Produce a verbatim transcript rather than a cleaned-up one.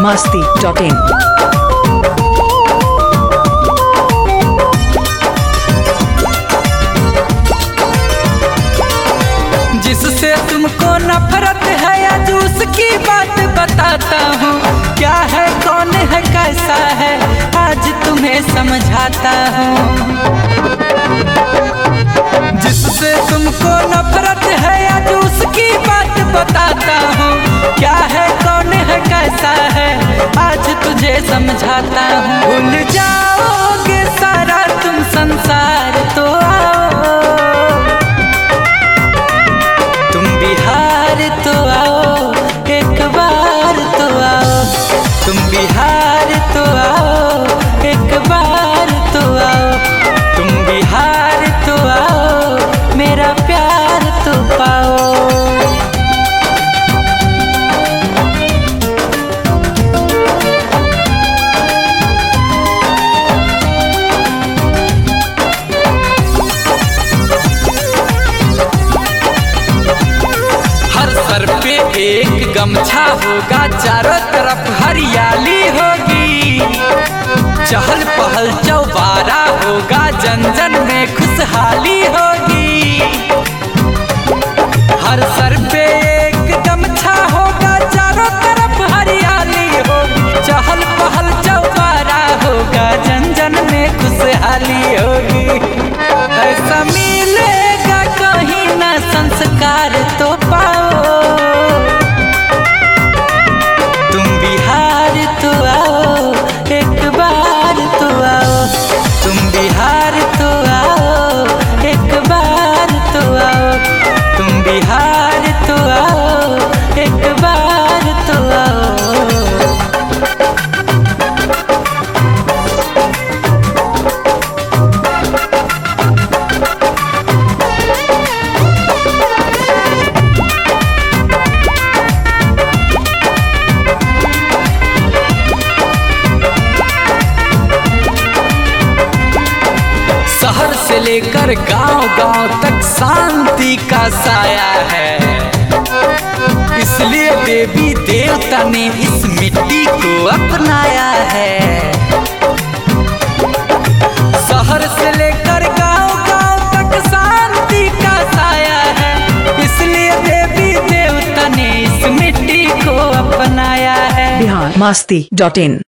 masti dot in. जिससे तुमको नफरत है या जूस की बात बताता हूँ। क्या है कौन है कैसा है आज तुम्हें समझाता हूँ। जिससे तुमको नफरत है या जूस की बात बताता हूँ। क्या है कौन है कैसा है आज तुझे समझाता हूँ। भूल जाओगे सारा तुम संसार तो आओ, तुम बिहार तो आओ, एक बार तो आओ। तुम बिहार तो आओ, एक बार तो आओ। तुम बिहार तो आओ, मेरा प्यार तो पाओ। सर पे एक गमछा होगा, चारों तरफ हरियाली होगी। चहल पहल चौबारा होगा, जन जन में खुशहाली होगी। हर सर पे एक गमछा होगा, चारों तरफ हरियाली होगी। चहल पहल चौबारा होगा, जन जन में खुशहाली होगी। ऐसा मिलेगा कहीं ना संस्कार तो पाओ। तुम बिहार तो आओ, एक बार तो आओ। तुम बिहार तो आओ, एक बार तो आओ। तुम बिहार तो आओ, एक बार तो आओ। शहर से लेकर गांव-गांव तक शांति का साया है। इसलिए देवी देवता ने इस मिट्टी को अपनाया है। शहर से लेकर गांव-गांव तक शांति का साया है। इसलिए देवी देवता ने इस मिट्टी को अपनाया है। Bihar masti dot in.